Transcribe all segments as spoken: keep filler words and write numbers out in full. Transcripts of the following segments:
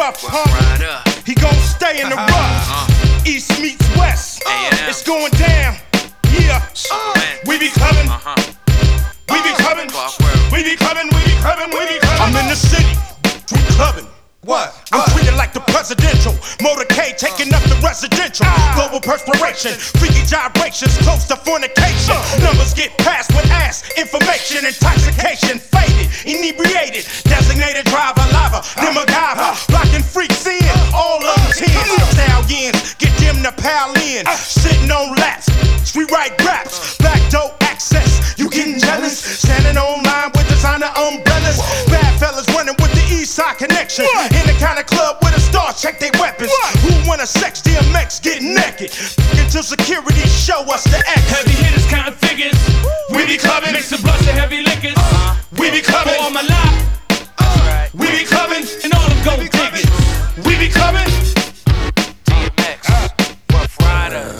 rough, huh? He gon' stay in the rough. East meets west. It's going down. Yeah. We be clubbing. We be clubbing. We be clubbing. We be clubbing. We be clubbing. I'm in the city. We clubbing. What? I'm treated like the presidential. Motorcade taking up the residential. Global perspiration, freaky gyrations, close to fornication. Numbers get passed with ass, information, intoxication, faded, inebriated, designated driver, lava, then MacGyver, blocking freaks in, all of them tens. Stallions, get them to pal in, sitting on laps, we write raps, back door access, you getting jealous? Standing online with designer umbrellas, bad fellas running with the East Side connection. In the kind of club where the stars check their weapons. What? Who wanna sex D M X get naked? Until security show us the X. Heavy hitters counting figures. We be clubbing. Mix of blunts and heavy liquors. Uh, we be clubbing. Pour on my life. Uh, we be clubbing. And all them gold diggers. We be clubbing. D M X, Rough Riders.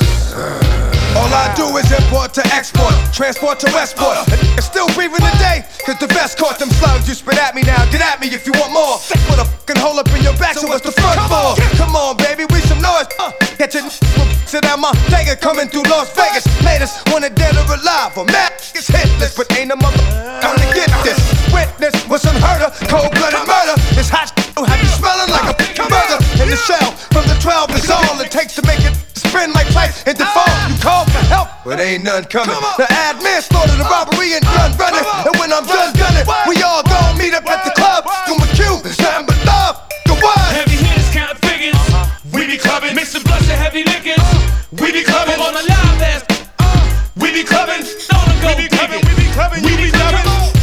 All I do is import to export, transport to Westport. And still breathing today, cause the vest caught them slugs. You spit at me now, get at me if you want more. Put a fucking hole up in your back, so what's the front for? Come on, baby, we some noise. Uh, Catch it, sit down my Vega coming through Las Vegas. Latest, wanted dead or alive, or mad, it's hitless. But ain't a mother gonna get this. Witness was unheard of, cold-blooded murder. It's hot, have you smelling like a burger in the shell. From the twelve is all it takes to make it spin like lights in default. You call for help, but ain't none coming. The admin started a robbery and gun running. And when I'm done gunning, we all gon' meet up at the club. Going with Q, nothing but love. Go on. Heavy hitters count figures. We be clubbing. Mix of blunts and heavy liquors. We be clubbing. Pour on the live ass. We be clubbing. All them We gold be clubbing. diggers. We be clubbing. We be clubbing.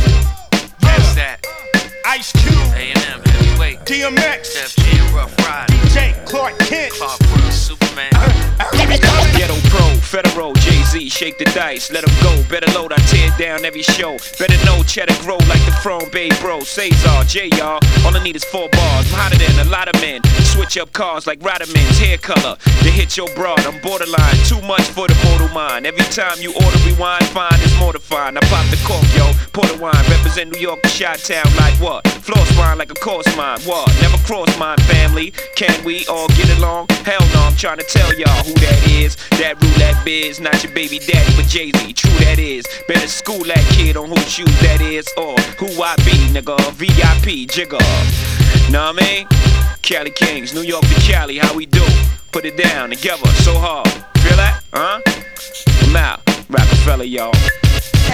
What's that? Ice Cube, A and M, heavyweight. D M X, Def Jam, Rough Riders. D J Clark Kent. Clark World, Superman. We be clubbing. Ghetto Pro, Federal, Jay-Z, shake the dice, let 'em go. Better load, I tear down every show. Better know cheddar grow like the Throne Bay Bro. Cesar, J y'all, all I need is four bars. I'm hotter than a lot of men. Switch up cars like Rodman's hair color. They hit your broad, I'm borderline. Too much for the mortal mind. Every time you order rewind, fine, it's mortifying. I pop the cork, yo, pour the wine. Represent New York, the Chi-Town like what? Floss wine like a course mine. What? Never cross mine, family. Can we all get along? Hell no, I'm trying to tell y'all who that is. That roulette biz, not your baby daddy, but Jay-Z. True that is. Better school that kid on whose shoes that is, or who I be, nigga. V I P, jigger. Know what I mean? Cali Kings, New York to Cali, how we do? Put it down together, so hard. Feel that? Huh? I'm out. Rockefeller, y'all.